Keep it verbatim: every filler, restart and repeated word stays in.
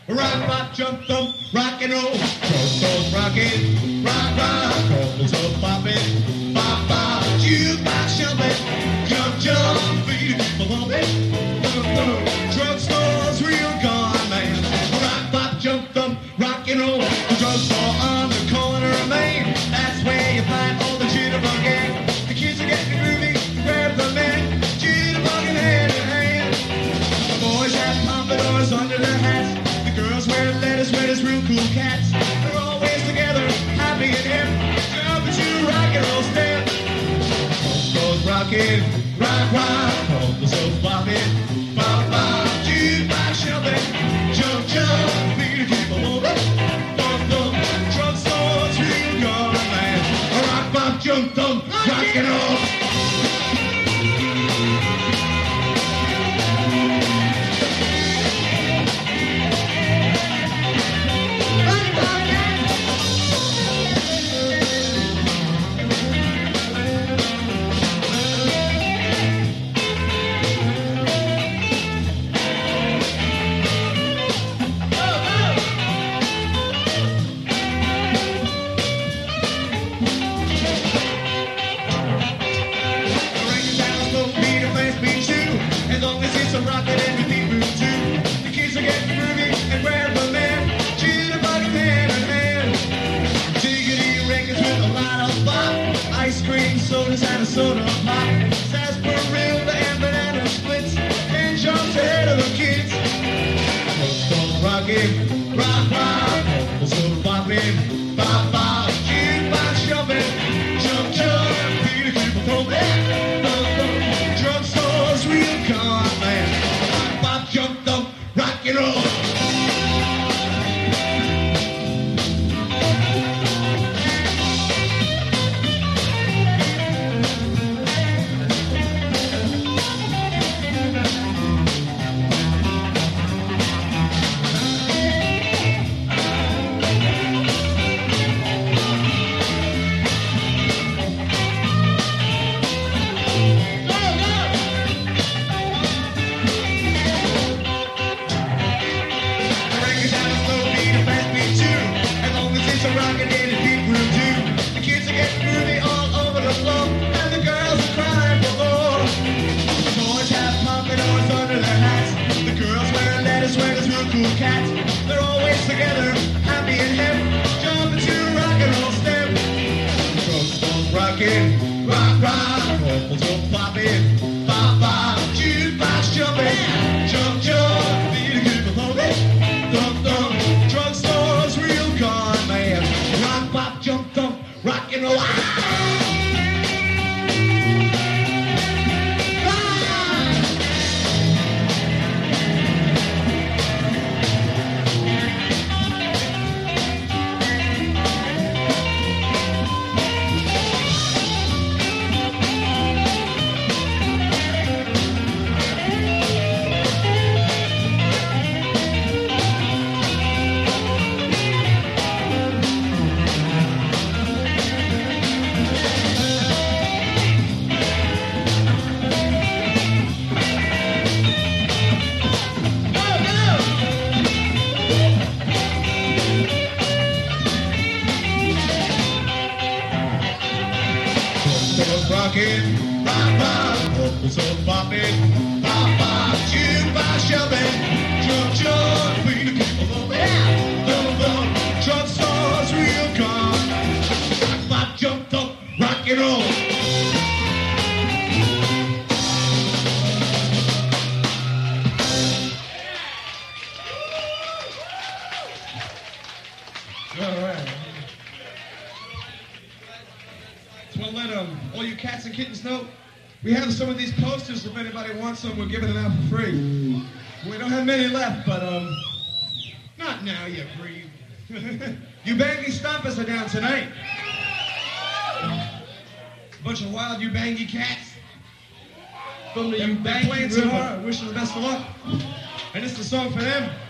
Rock, rock, jump, thump, rock and roll. Cross, cross, rockin', rock, rock. Covers up, poppin', pop, pop. Jukebox jumpin', jump, jump. Beat it, keep a bumpin'. Thump, thump. Drugstore's real gone, man. Rock, pop, jump, thump, rock and roll. The drugstore on the corner of Main. That's where you find all the jitterbug gang. The kids are getting groovy, grab the man. Jitterbugging hand in hand. The boys have pompadours under their hats. Girls wear letters, sweaters, real cool cats. They're always together, happy and hip. Jumping to rock and roll step. Goes rockin', rock, rock. All the soul poppin', pop, pop. Jukebox jumpin', jump, jump. Beat a keep a movin', thump, thump. Drugstore's real gone, man. Rock, pop, jump, thump, rock and roll. Sodas and a soda pop, sarsaparilla and banana splits, and jumps ahead of the kids. Drugstore rockin', rock, rock, the soda poppin', pop, pop, jukebox jumpin', jump, jump, beat a keep a pumpin', thump, thump. Drugstore's real con, man. Rock, pop, jump, thump, rock and roll. Cats, they're always together, happy and hip, jumping to rock and roll step. Drugstore's rockin', rock, rock, vocals go poppin', pop, pop, jukebox jumpin', jump, jump, beat a keep a pumpin', thump, thump. Drugstore's real gone, man. Rock, pop, jump, thump, rock and roll. Ah! Rockin', rock, rock, vocals all poppin', pop, pop, jukebox jumpin', jump, jump, beat a keep a movin', thump, thump. Drugstore's real gone. Rock, pop, jump, thump, rock and roll. All right. Well, let um, all you cats and kittens know, we have some of these posters. If anybody wants them, we're giving them out for free. We don't have many left, but um, not now, you breathe. You bangy stompers are down tonight. A bunch of wild you bangy cats. From the you bangy playing so hard. I wish them the best of luck. And it's the song for them.